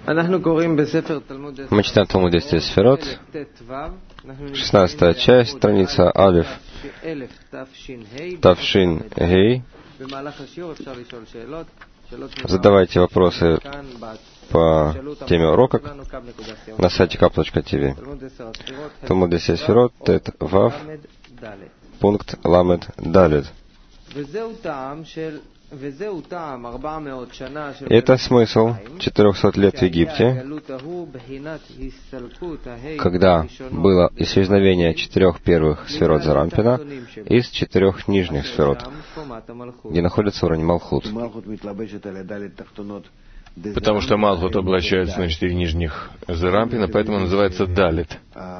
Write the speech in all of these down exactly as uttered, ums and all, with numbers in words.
Мы читаем Талмуд десять Сферот, шестнадцатая часть, страница Алиф, Тавшин Гей. Задавайте вопросы по теме урока на сайте кап точка ти ви. Талмуд десять Сферот, Тет Вав, пункт Ламед Далед. Это смысл четырехсот лет в Египте, когда было исчезновение четырех первых сферот Зарампина из четырех нижних сферот, где находится уровень Малхут. Потому что Малхут облачается на четыре нижних Зарампина, поэтому называется Далит.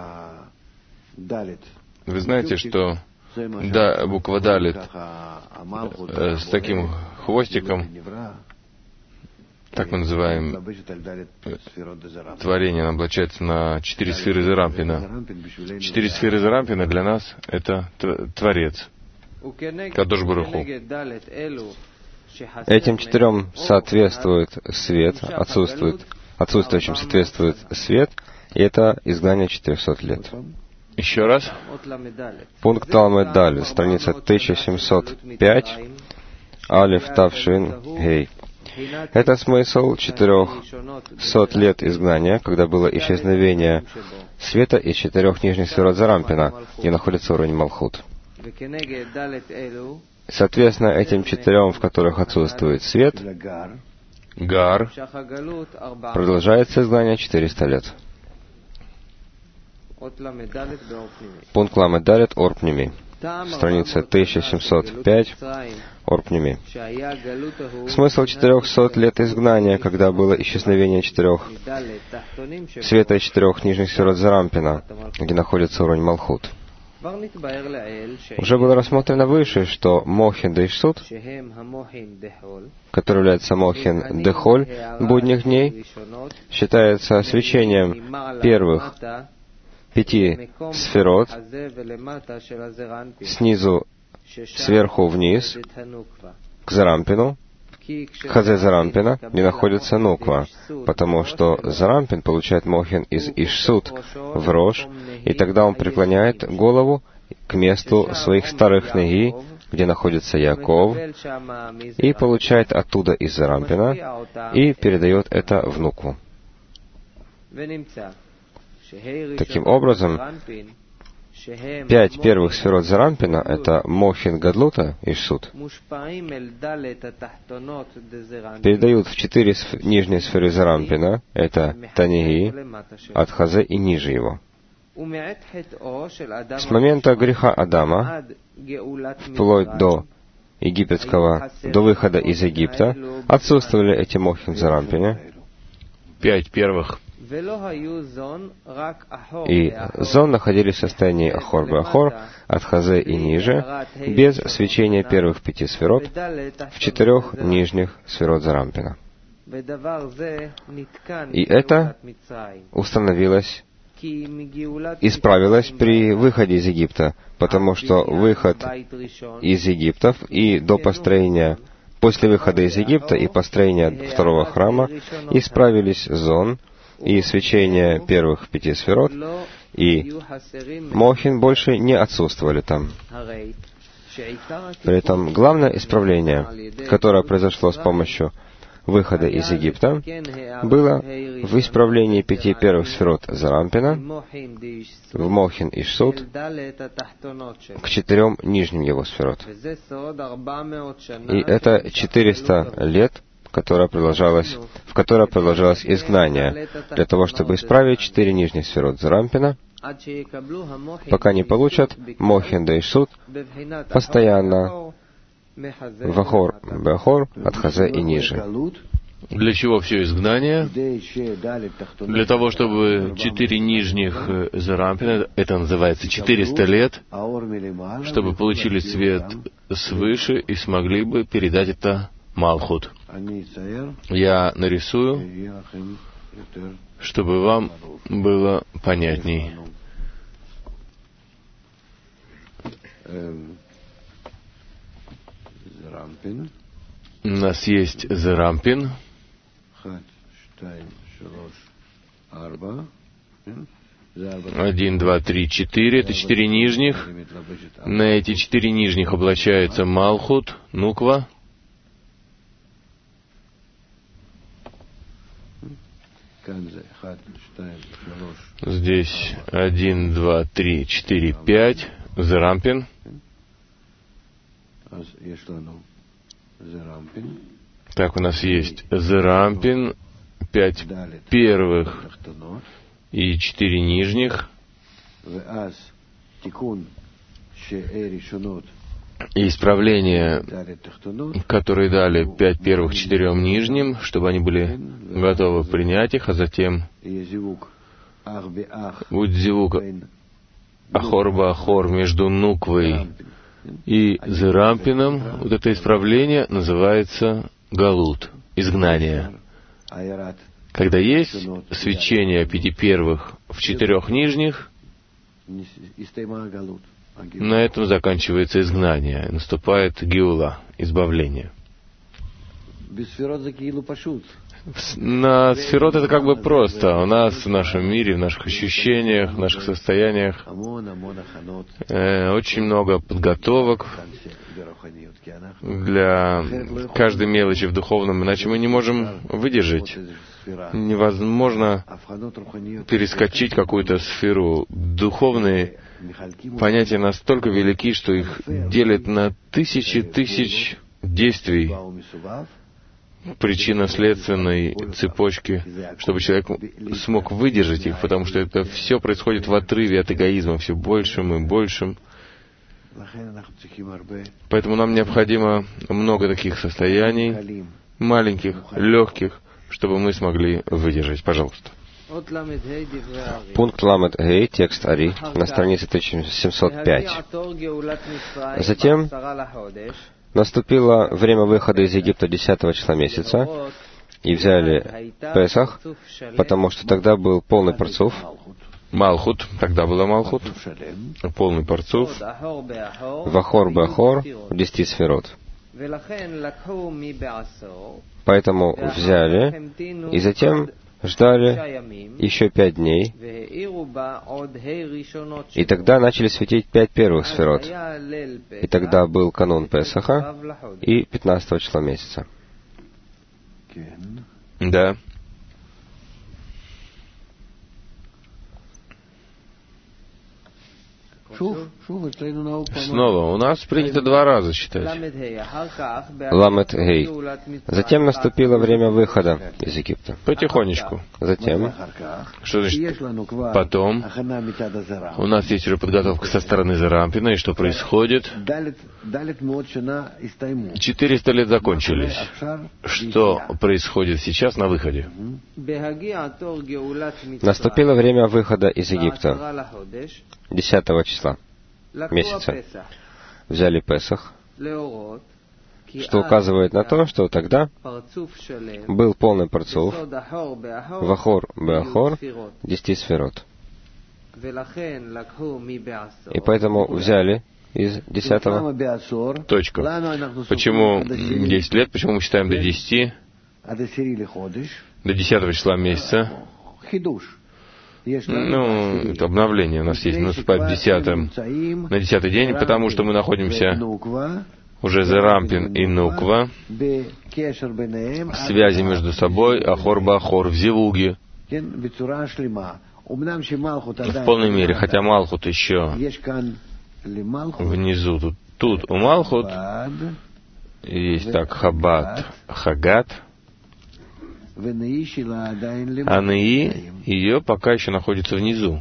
Вы знаете, что да, буква Далит э, с таким хвостиком, так мы называем э, творение, облачается на четыре сферы Зарампина. Четыре сферы Зарампина для нас — это Творец, Кадош Барух Ху. Этим четырем соответствует свет, отсутствует, отсутствующим соответствует свет, и это изгнание четырехсот лет. Еще раз. Пункт Ламед Далед, страница тысяча семьсот пять, Алиф Тавшин Гей. Это смысл четырехсот лет изгнания, когда было исчезновение света из четырех нижних сферот Зарампина, где находится уровень Малхут. Соответственно, этим четырем, в которых отсутствует свет, Гар, продолжается изгнание четыреста лет. Пункт Ламед Далед, Орпними. Страница тысяча семьсот пять, Орпними. Смысл четырехсот лет изгнания, когда было исчезновение четырех света из четырех нижних сферот Зарампина, где находится уровень Малхут. Уже было рассмотрено выше, что Мохин Дейшсут, который является Мохин Дехоль будних дней, считается свечением первых пяти сферот снизу, сверху вниз, к Зарампину, к Хазе Зарампина, где находится Нуква, потому что Зарампин получает Мохин из Ишсут в Рош, и тогда он преклоняет голову к месту своих старых неги, где находится Яков, и получает оттуда из Зарампина, и передает это в Нукву. Таким образом, пять первых сферот Зарампина — это Мохин Гадлута и Ишсут, передают в четыре нижние сферы Зарампина, это Танихи, от Хазе и ниже его. С момента греха Адама, вплоть до египетского, до выхода из Египта, отсутствовали эти Мохин в Зарампине. Пять первых. И зон находились в состоянии Ахор-Беахор, от Хазе и ниже, без свечения первых пяти сферот в четырех нижних сферот Зарампина. И это установилось, исправилось при выходе из Египта, потому что выход из Египта и до построения, после выхода из Египта и построения второго храма исправились зон и свечение первых пяти сферот, и Мохин больше не отсутствовали там. При этом главное исправление, которое произошло с помощью выхода из Египта, было в исправлении пяти первых сферот Зарампина в Мохин Ишсут к четырем нижним его сферот. И это четыреста лет, которое продолжалось, в которое продолжалось изгнание, для того, чтобы исправить четыре нижних сферот Зарампина, пока не получат Мохин Дейшсут постоянно в Ахор, Беахор, от Хазе и ниже. Для чего все изгнание? Для того, чтобы четыре нижних Зарампина, это называется четыреста лет, чтобы получили свет свыше и смогли бы передать это Малхут. Я нарисую, чтобы вам было понятней. У нас есть Зарампин. Один, два, три, четыре. Это четыре нижних. На эти четыре нижних облачается Малхут, Нуква. Здесь один, два, три, четыре, пять. Зерампин. Так, у нас есть Зерампин, пять первых и четыре нижних. И исправления, которые дали пять первых четырем нижним, чтобы они были готовы принять их, а затем будет зивук Ахор-ба-Ахор между Нуквой и Зерампином. Вот это исправление называется Галут, изгнание. Когда есть свечение пяти первых в четырех нижних, на этом заканчивается изгнание, наступает геула, избавление. На сферот это как бы просто. У нас в нашем мире, в наших ощущениях, в наших состояниях э, очень много подготовок для каждой мелочи в духовном, иначе мы не можем выдержать. Невозможно перескочить какую-то сферу. Духовные понятия настолько велики, что их делят на тысячи тысяч действий, причинно-следственной цепочки, чтобы человек смог выдержать их, потому что это все происходит в отрыве от эгоизма, все большим и большим. Поэтому нам необходимо много таких состояний, маленьких, легких, чтобы мы смогли выдержать. Пожалуйста. Пункт Ламед Гей, текст Ари, на странице тысяча семьсот пять. Затем наступило время выхода из Египта десятого числа месяца, и взяли Песах, потому что тогда был полный парцуф. Малхут, тогда была Малхут, полный парцуф. Вахор-бахор, десяти сферот. Поэтому взяли, и затем ждали еще пять дней, и тогда начали светить пять первых сферот. И тогда был канун Песаха и пятнадцатого числа месяца. Да. Снова, у нас принято два раза считать. Ламед Гей. Затем наступило время выхода из Египта. Потихонечку. Затем, что значит потом? У нас есть уже подготовка со стороны Зерампина, и что происходит? Четыреста лет закончились. Что происходит сейчас на выходе? Наступило время выхода из Египта, десятого числа месяца. Взяли Песах, что указывает на то, что тогда был полный парцуф, Вахор-бахор, десяти сферот. И поэтому взяли из десятого. Точка. Почему десять лет? Почему мы считаем до десяти? До десятого числа месяца. Ну, это обновление у нас есть. Наступает в десятом, на десятый день, потому что мы находимся уже Зерампин и Нуква в связи между собой, Ахор-бахор, в Зивуге, в полной мере, хотя Малхут еще внизу. Тут, тут у Малхут есть так Хабат, Хагат, а Неи, ее пока еще находится внизу.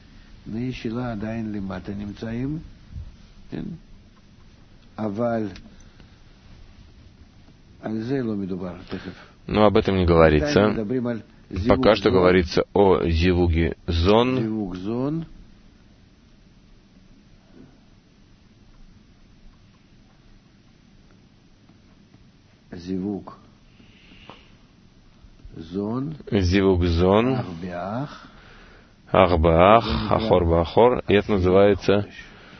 Но об этом не говорится. Пока что говорится о Зивуге Зон. Зивуг Зивуг Зон, Ахбаах, Ахор-бахор, и это называется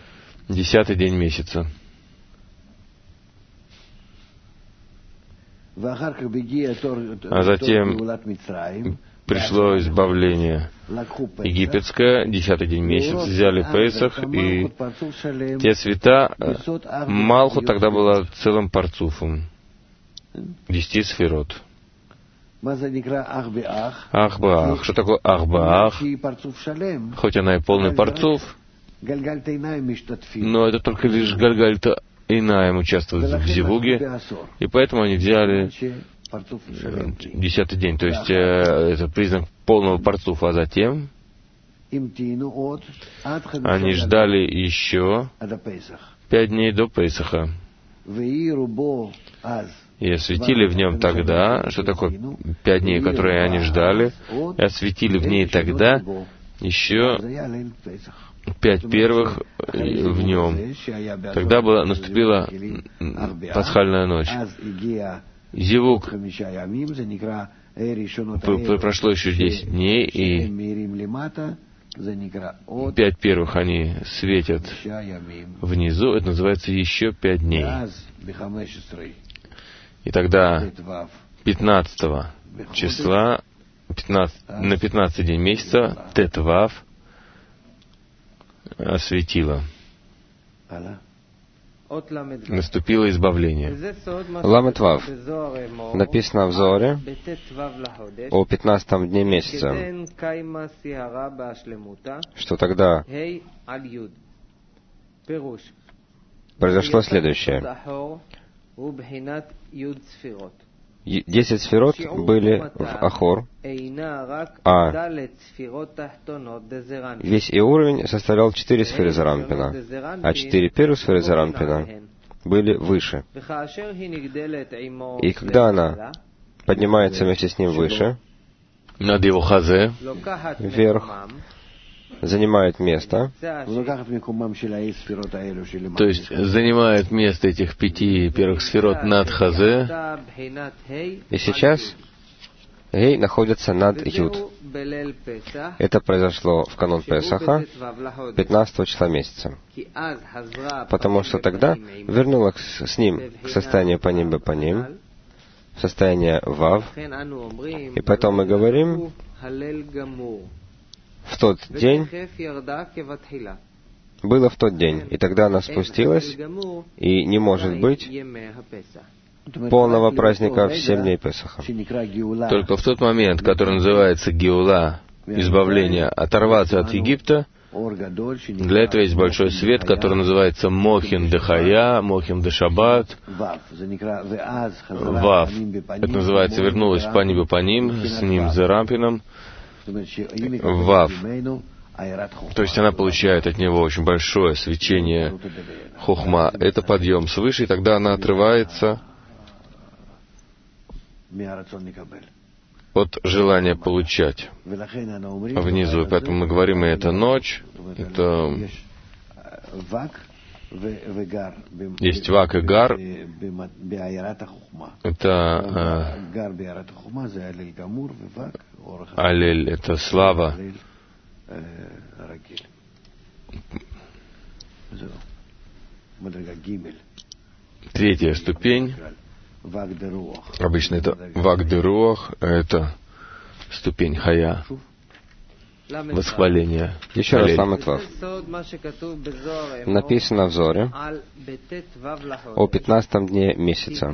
десятый день месяца. А затем пришло избавление египетское, десятый день месяца, взяли Песах, и те цвета, Малхут тогда была целым парцуфом, десяти сферот. Ах-баах. Что такое ах-баах? Хоть она и полный парцуф, но это только лишь Гальгальта Инаем участвует в зивуге, и поэтому они взяли десятый день, то есть э, это признак полного парцуфа, а затем они ждали еще пять дней до Песаха. И осветили в нем тогда, что такое пять дней, которые они ждали, и осветили в ней тогда еще пять первых в нем. Тогда была, наступила пасхальная ночь. Зивук прошло еще десять дней, и пять первых они светят внизу, это называется еще пять дней. И тогда пятнадцатого числа, пятнадцатый, на пятнадцатый день месяца, Тетвав осветило. Наступило избавление. Ламет Вав. Написано в Зоре о пятнадцатом дне месяца, что тогда произошло следующее. Десять сферот были в Ахор, а весь и уровень составлял четыре сферы Зарампина, а четыре первых сферы Зарампина были выше. И когда она поднимается вместе с ним выше, над его хазе, вверх, занимает место, то есть занимает место этих пяти первых сферот над хазе, и сейчас Гей находится над Юд. Это произошло в канун Песаха, пятнадцатого числа месяца. Потому что тогда вернулась с ним к состоянию по ним по ним, состояние Вав, и поэтому мы говорим, в тот день, было в тот день, и тогда она спустилась, и не может быть полного праздника в семь дней Песаха. Только в тот момент, который называется Геула, избавление, оторваться от Египта, для этого есть большой свет, который называется Мохин де Хая, Мохин де Шаббат, Вав. Это называется вернулась по небу по ним, с ним Зарампином, Вав. То есть она получает от него очень большое свечение Хохма. Это подъем свыше, и тогда она отрывается от желания получать внизу. И поэтому мы говорим, и это ночь, это есть Вак и Гар. Это Алель, это слава. Третья ступень. Обычно это Вак де Руах, это ступень Хая, восхваление. Еще раз Ламет Вав. Написано в Зоре о пятнадцатом дне месяца,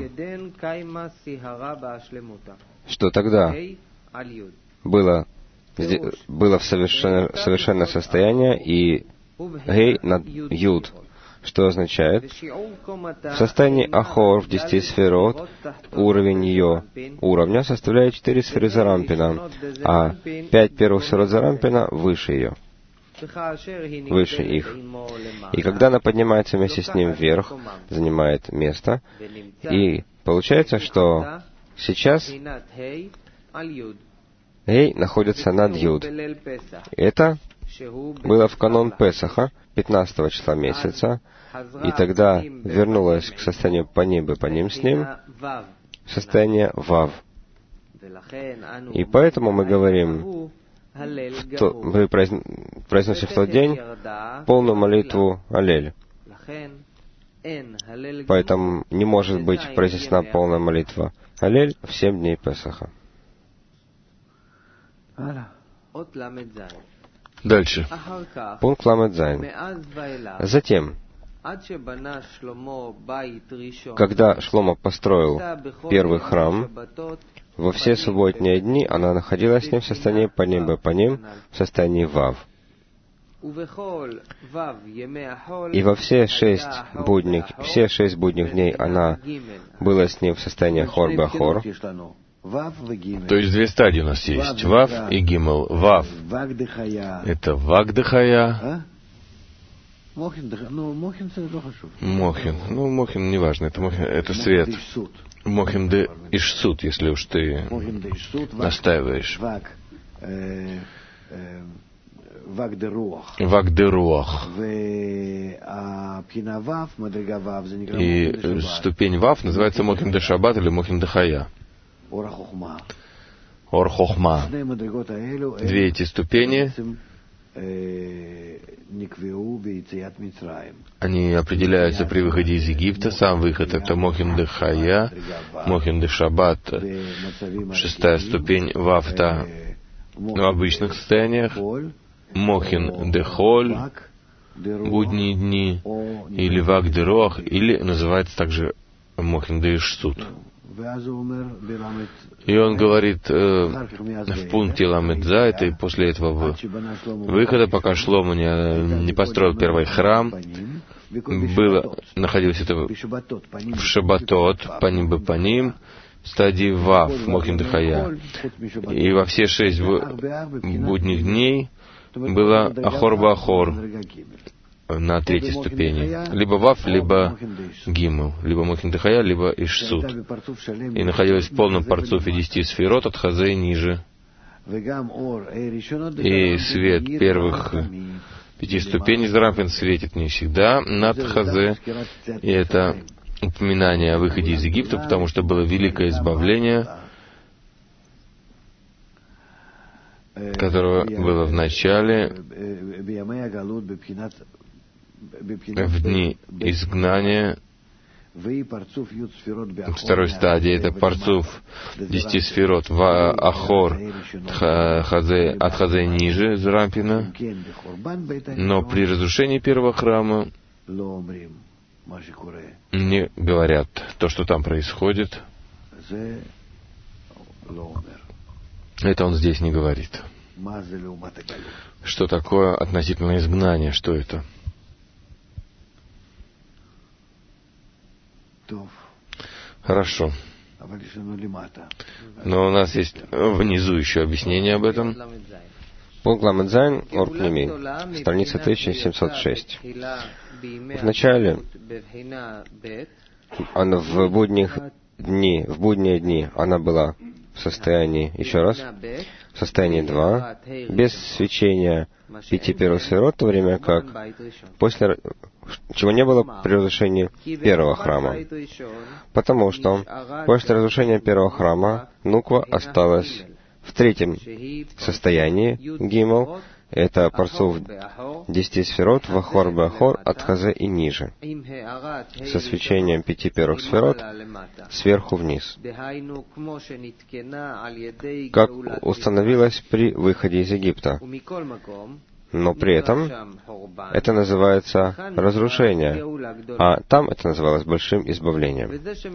что тогда было, было в совершенно, совершенное состояние и Гей над Юд, что означает, в состоянии Ахор в десяти сферот уровень ее уровня составляет четыре сферы Зарампина, а пять первых сферот Зарампина выше ее, выше их. И когда она поднимается вместе с ним вверх, занимает место, и получается, что сейчас Гей находится над Юд. Это было в канун Песаха, пятнадцатого числа месяца, и тогда вернулась к состоянию по небу, по ним с ним, состояние Вав. И поэтому мы говорим, то, мы произносим в тот день полную молитву Алель. Поэтому не может быть произнесена полная молитва Аллель в семь дней Песаха. Дальше. Пункт Ламед Зайн. Затем, когда Шломо построил первый храм, во все субботние дни она находилась с ним в состоянии паним бе паним, в состоянии вав. И во все шесть будних, все шесть будних дней она была с ним в состоянии хор бе хор. То есть две стадии у нас есть. Вав и Гимел. Вав — это Вагдахая. Мохин. Ну, Мохин не важно. Это, мохин, это свет. Мохин де Ишсут, если уж ты настаиваешь. Вагдеруах. И ступень Вав называется Мохин де Шаббат или Мохин де Хая. Ор Хохма. Две эти ступени, они определяются при выходе из Египта. Сам выход — это Мохин де Хая, Мохин де Шаббат. Шестая ступень Вафта в обычных состояниях. Мохин де Холь, будние дни, или Вак де Рох, или называется также Мохин де Ишсут. И он говорит э, в пункте Ламед Зайт, и после этого выхода, пока Шломо не, не построил первый храм, было, находилось это в Шабатот, паним бе паним, в стадии Вав, Мохин де Хая. И во все шесть будних дней было Ахор ба Ахор на третьей ступени. Либо Вав, либо Гимел, либо Мохин де Хая, либо Ишсут. И находилась в полном парцуфе десяти сферот от Хазе и ниже. И свет первых пяти ступеней из Рампин светит не всегда над Хазе. И это упоминание о выходе из Египта, потому что было великое избавление, которого было в начале, в дни изгнания, второй стадии, это парцуф десяти сферот в Ахор хазе, от Хазе ниже Зрампина, но при разрушении первого храма не говорят то, что там происходит. Это он здесь не говорит. Что такое относительно изгнания? Что это? Хорошо. Но у нас есть внизу еще объяснение об этом. Пункт Ламед Зайн, Ор Пними, страница тысяча семьсот шесть. В начале, она в будних дни, в будние дни она была в состоянии, еще раз, в состоянии два, без свечения пяти первых сферот, в то время как после чего не было при разрушении первого храма. Потому что после разрушения первого храма Нуква осталась в третьем состоянии, Гимел, это парцуф десяти сферот, Вахор Бахор, от Хазе и ниже, со свечением пяти первых сферот сверху вниз, как установилось при выходе из Египта. Но при этом это называется разрушение, а там это называлось большим избавлением.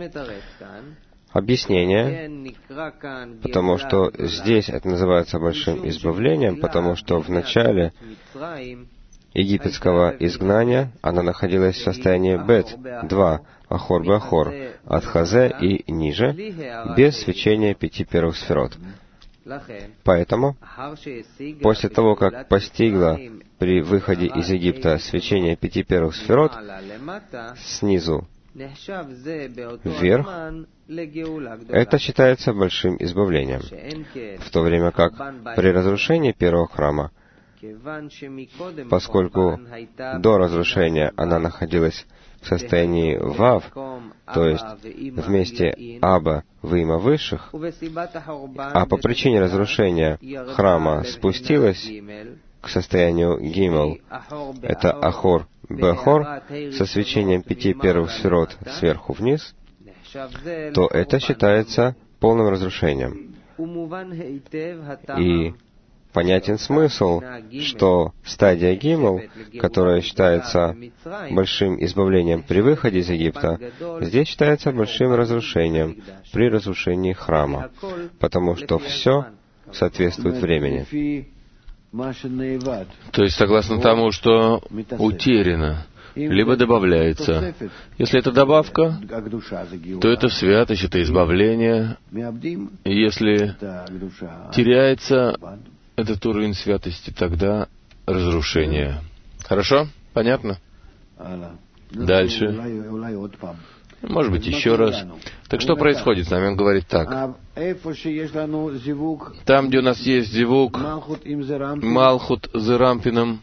Объяснение, потому что здесь это называется большим избавлением, потому что в начале египетского изгнания она находилась в состоянии Бет, два, Ахор Бахор, от Хазе и ниже, без свечения пяти первых сферот. Поэтому, после того, как постигла при выходе из Египта свечение пяти первых сферот, снизу вверх, это считается большим избавлением, в то время как при разрушении первого храма, поскольку до разрушения она находилась в состоянии Вав, то есть вместе Аба Вима высших, а по причине разрушения храма спустилась к состоянию Гимел, это Ахор Бахор, со свечением пяти первых сферот сверху вниз, то это считается полным разрушением. И понятен смысл, что стадия Гимл, которая считается большим избавлением при выходе из Египта, здесь считается большим разрушением при разрушении храма, потому что все соответствует времени. То есть, согласно тому, что утеряно, либо добавляется. Если это добавка, то это святость, это избавление. Если теряется этот уровень святости, тогда разрушение. Хорошо? Понятно? Дальше. Может быть, еще раз. Так что происходит с нами? Он говорит так. Там, где у нас есть зивук, Малхут Зерампином,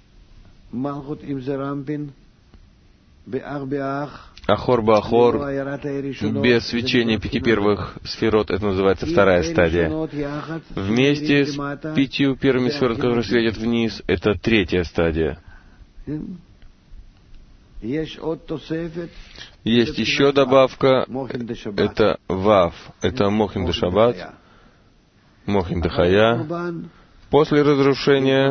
Ахор Бахор, без свечения пяти первых сферот, это называется вторая стадия. Вместе с пятью первыми сферот, которые светят вниз, это третья стадия. Есть еще добавка, это Вав, это Мохин де Шаббат, Мохин де Хая. После разрушения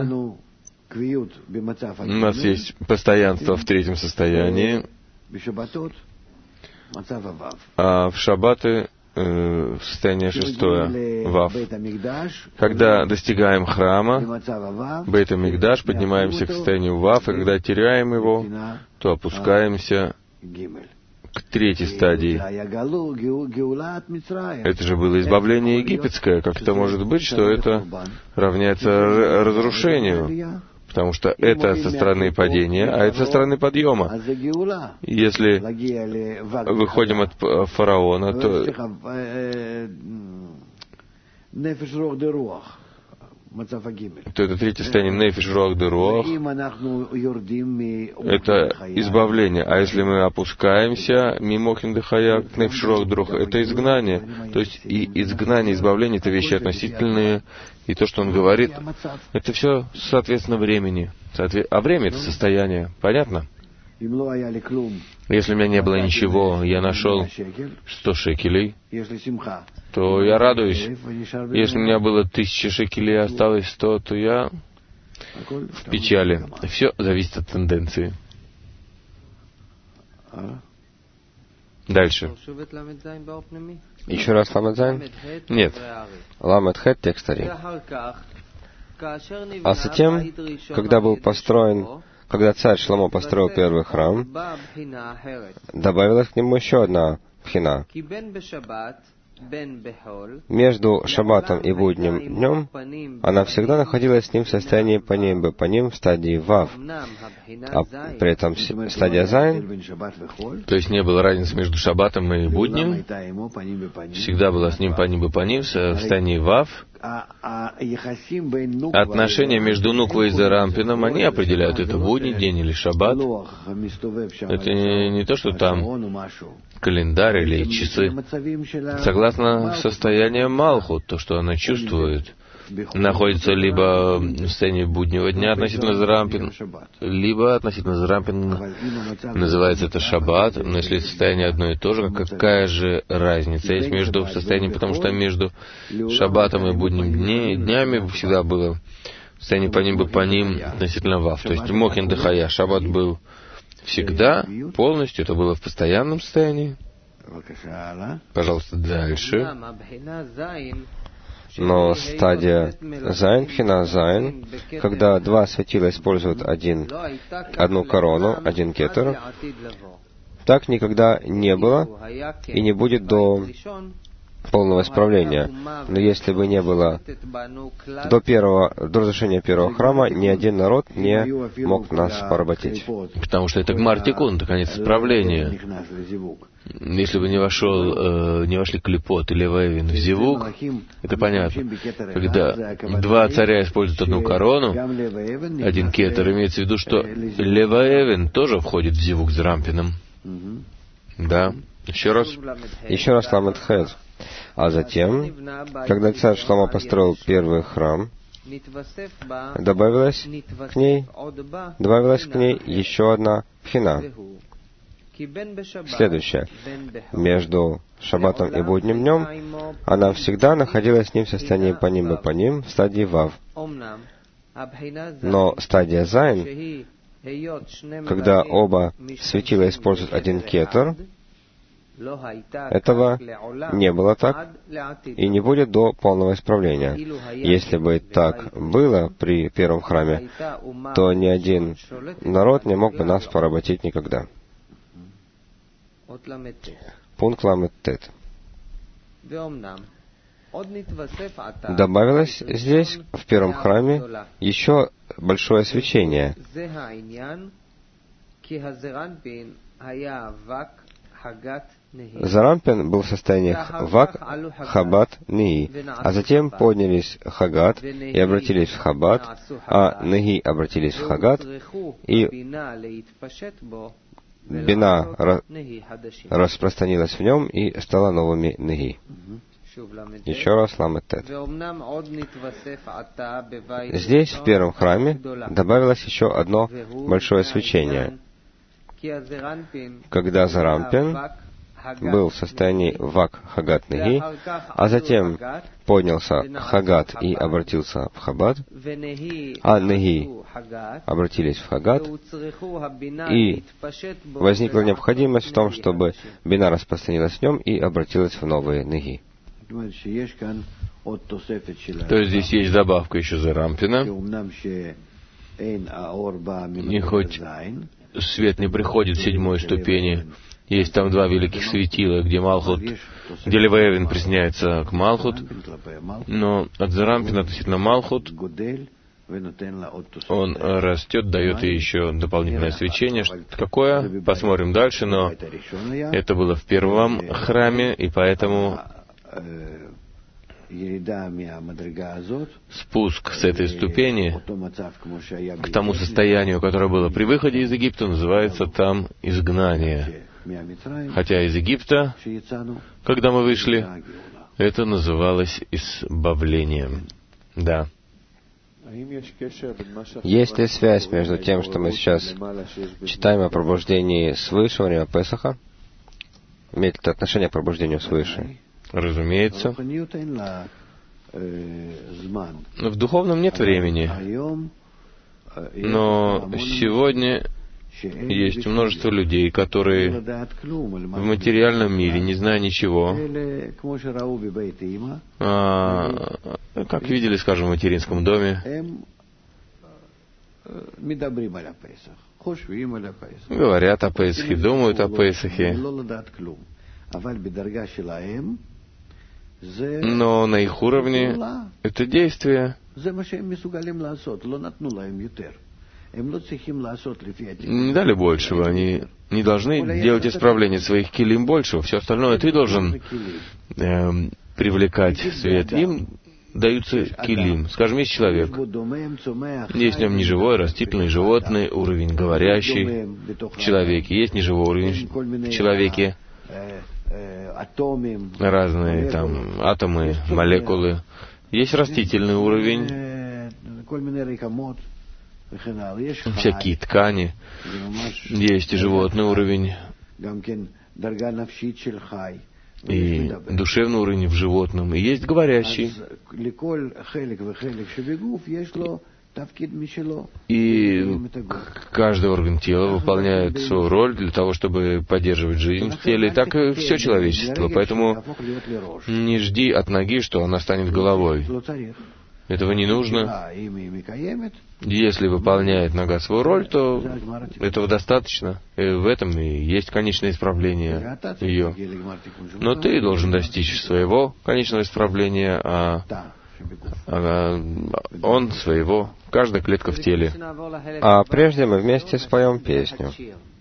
у нас есть постоянство в третьем состоянии, а в шаббаты э, состояние шестое, Вав. Когда достигаем храма, Бейт а-Микдаш, поднимаемся к состоянию Вав, и когда теряем его, то опускаемся к третьей стадии. Это же было избавление египетское. Как это может быть, что это равняется разрушению? Потому что это со стороны падения, а это со стороны подъема. Если выходим от фараона, то то это третье состояние Нефиш Руах де Руах, это избавление. А если мы опускаемся, Мимохин де Хая, к Нефиш Руах де Руах, это изгнание. То есть и изгнание, избавление — это вещи относительные, и то, что он говорит, это все соответственно времени. А время — это состояние. Понятно? Если у меня не было ничего, я нашел сто шекелей, то я радуюсь. Если у меня было тысяча шекелей, а осталось сто, то я в печали. Все зависит от тенденции. Дальше. Еще раз Ламед Зайн? Нет. Ламед Хет, текст Ари. А затем, когда был построен, когда царь Шломо построил первый храм, добавилась к нему еще одна пхина. Между шаббатом и будним днем она всегда находилась с ним в состоянии паним бе паним в стадии Вав, а при этом стадия Зайн, то есть не было разницы между шаббатом и будним, всегда была с ним паним бе паним в состоянии Вав. Отношения между Нуквой и Зерампином, они определяют, это будний день или шаббат. Это не, не то, что там календарь или часы. Согласно состоянию Малхут, то, что она чувствует, находится либо в состоянии буднего дня относительно Зерампин, либо относительно Зерампин называется это шаббат, но если состояние одно и то же, какая же разница есть между состоянием, потому что между шаббатом и будним дни, днями всегда было состояние по ним бы по ним относительно Вав. То есть Мохин де Хая, шаббат был всегда, полностью, это было в постоянном состоянии. Пожалуйста, дальше. Но стадия Зайн, пхина Зайн, когда два светила используют один, одну корону, один кетер, так никогда не было и не будет до полного исправления. Но если бы не было до первого, до разрушения первого храма, ни один народ не мог нас поработить. Потому что это Гмар Тикун, это конец исправления. Если бы не вошел, э, не вошли Клипот и Леваевин в Зивук, это понятно. Когда два царя используют одну корону, один кетер, имеется в виду, что Леваевин тоже входит в Зивук с Рампином. Да. Еще раз. Еще раз Ламед Хет. А затем, когда царь Шломо построил первый храм, добавилась к ней, добавилась к ней еще одна пхина. следующее. Между шаббатом и будним днем она всегда находилась с ним в состоянии паним и паним в стадии вав. Но стадия зайн, когда оба светила используют один кетер, этого не было так и не будет до полного исправления. Если бы так было при первом храме, то ни один народ не мог бы нас поработить никогда. Пункт ламет тет. Добавилось здесь, в первом храме, еще большое свечение. Зарампин был в состоянии вак, хабат, нии, а затем поднялись хагат и обратились в хабат, а неги обратились в хагат, и бина распространилась в нем и стала новыми неги. Еще раз ламет тет. Здесь, в первом храме, добавилось еще одно большое свечение. Когда Зарампин был в состоянии вак хагат неги, а затем поднялся хагат и обратился в хабат, а неги обратились в хагат, и возникла необходимость в том, чтобы бина распространилась в нем и обратилась в новые неги. То есть здесь есть добавка еще Зарампина, и хоть свет не приходит в седьмой ступени, есть там два великих светила, где Малхут, где Леваевин присоединяется к Малхут, но от Зарампина относительно Малхут он растет, дает ей еще дополнительное свечение. Какое? Посмотрим дальше, но это было в первом храме, и поэтому спуск с этой ступени к тому состоянию, которое было при выходе из Египта, называется там изгнание. Хотя из Египта, когда мы вышли, это называлось избавлением. Да. Есть ли связь между тем, что мы сейчас читаем о пробуждении свыше во время Песаха? Имеет ли это отношение к пробуждению свыше? Разумеется. В духовном нет времени. Но сегодня есть множество людей, которые в материальном мире, не зная ничего, а, как видели, скажем, в материнском доме, говорят о Песахе, думают о Песахе, но на их уровне это действие не дали большего. Они не должны делать исправление своих килим большего. Все остальное ты должен э, привлекать свет. Им даются килим. Скажем, есть человек. Есть в нем неживой, растительный, животный уровень, говорящий в человеке. Есть неживой уровень в человеке. Разные там атомы, молекулы. Есть растительный уровень, всякие ткани. Есть и животный уровень, и душевный уровень в животном. И есть говорящий. И каждый орган тела выполняет свою роль для того, чтобы поддерживать жизнь в теле. И так и все человечество. Поэтому не жди от ноги, что она станет головой. Этого не нужно. Если выполняет нога свою роль, то этого достаточно. И в этом и есть конечное исправление ее. Но ты должен достичь своего конечного исправления, а А он своего, каждая клетка в теле. А прежде мы вместе споем песню.